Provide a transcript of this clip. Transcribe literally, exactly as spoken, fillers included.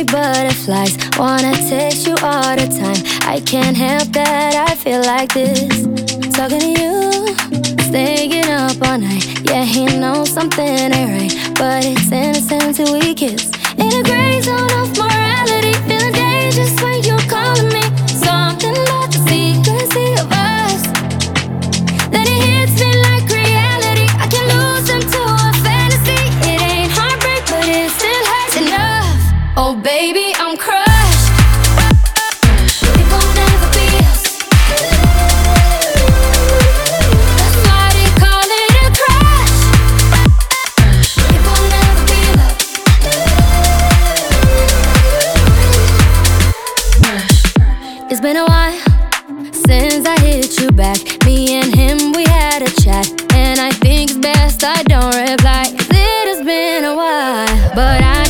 me butterflies. Wanna taste you all the time. I can't help that I feel like this. Talking to you, staying up all night. Yeah, he knows something ain't right, but it's innocent till we kiss. In a gray zone of morality, feeling dangerous when you're calling me. Something about the secrecy of us, then it hits me like reality. I can lose into a fantasy. It ain't heartbreak, but it still hurts enough. Oh baby, I'm crushed. It won't ever be us. That's why they call it a crush. It won't ever be love. It's been a while since I hit you back. Me and him, we had a chat, and I think it's best I don't reply, 'cause it has been a while. But I